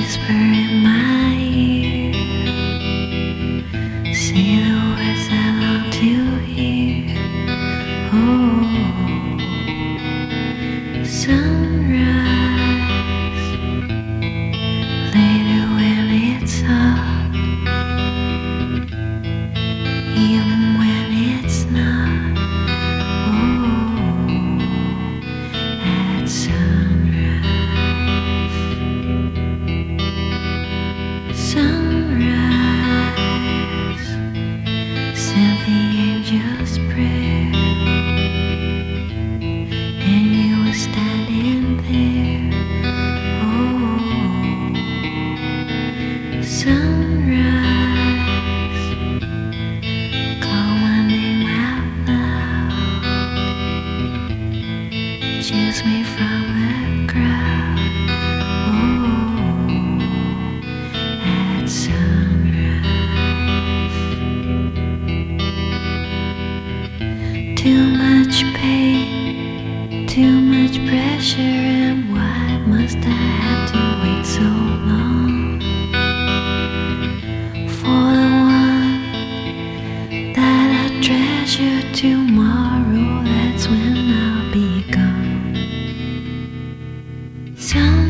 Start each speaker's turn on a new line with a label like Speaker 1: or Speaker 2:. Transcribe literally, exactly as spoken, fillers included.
Speaker 1: whisper in my ear. Say the words I long to hear. Oh, sunrise. Later when it's up, even when it's not. Oh, at sunrise. Sunrise, sent the angel's prayer, and you were standing there. Oh, sunrise, call my name out loud, choose me from the crowd. Oh, at sunrise. Too much pain, too much pressure, and why must I have to wait so long for the one that I treasure? Tomorrow, that's when I'll be gone. Some